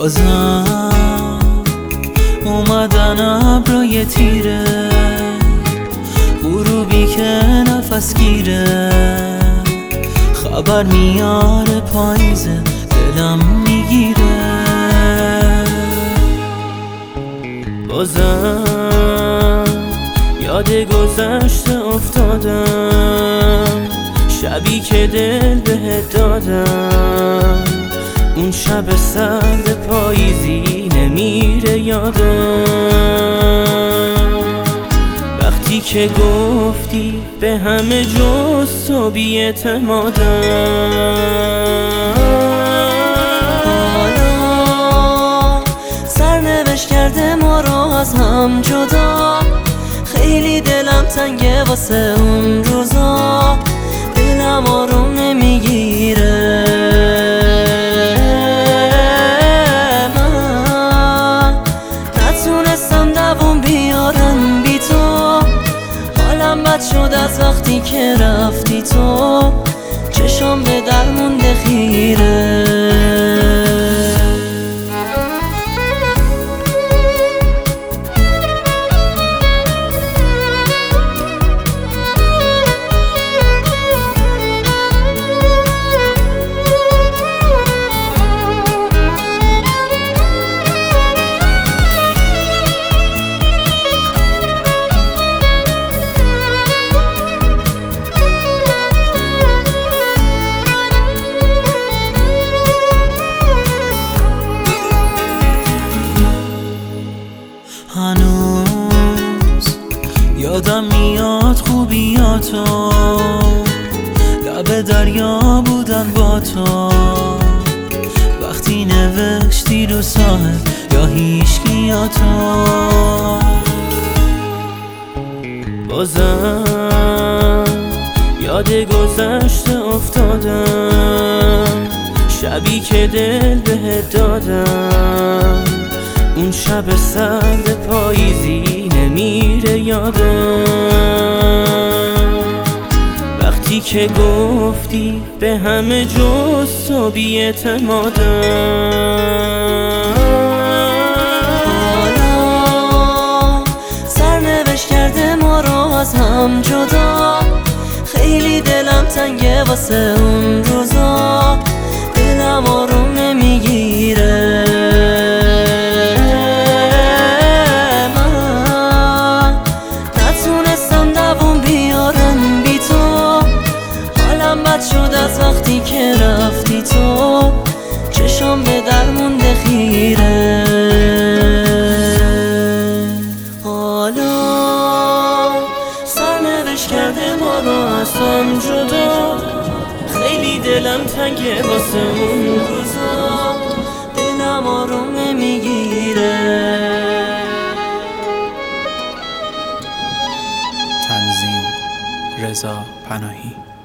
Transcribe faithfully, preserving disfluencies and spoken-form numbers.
بازم اومدن ابرای تیره، غروبی که نفس گیره، خبر میاره پاییزه دلم میگیره. بازم یاد گذشته افتادم، شبی که دل بهت دادم، اون شب سرد پاییزی نمیره یادم. وقتی که گفتی به همه جز تو بی‌اعتمادم، حالا سرنوشت کرده ما رو از هم جدا، خیلی دلم تنگه واسه اون روزا، دلم آروم نمیگیره. من نتونستم دووم بیارم بی تو، حالم بد شد از وقتی که رفتی تو، چشام به در مونده خیره. هنوز یادم میاد خوبیاتو، لب دریا بودن با تو، وقتی نوشتی رو ساحل یا هیچکیاتو. بازم یاد گذشته افتادم، شبی که دل بهت دادم، اون شب سرد پاییزی نمیره یادم. وقتی که گفتی به همه جز تو بی‌اعتمادم، حالا سرنوشت کرده ما رو از هم جدا، خیلی دلم تنگه واسه اون روزا، دلم آروم نمیگیره. بد شد از وقتی که رفتی تو، چشام به در مونده خیره. حالا سرنوشت کرده ما رو از هم جدا، خیلی دلم تنگه واسه اون روزا، دلم آروم نمیگیره. تنظیم رضا پناهی.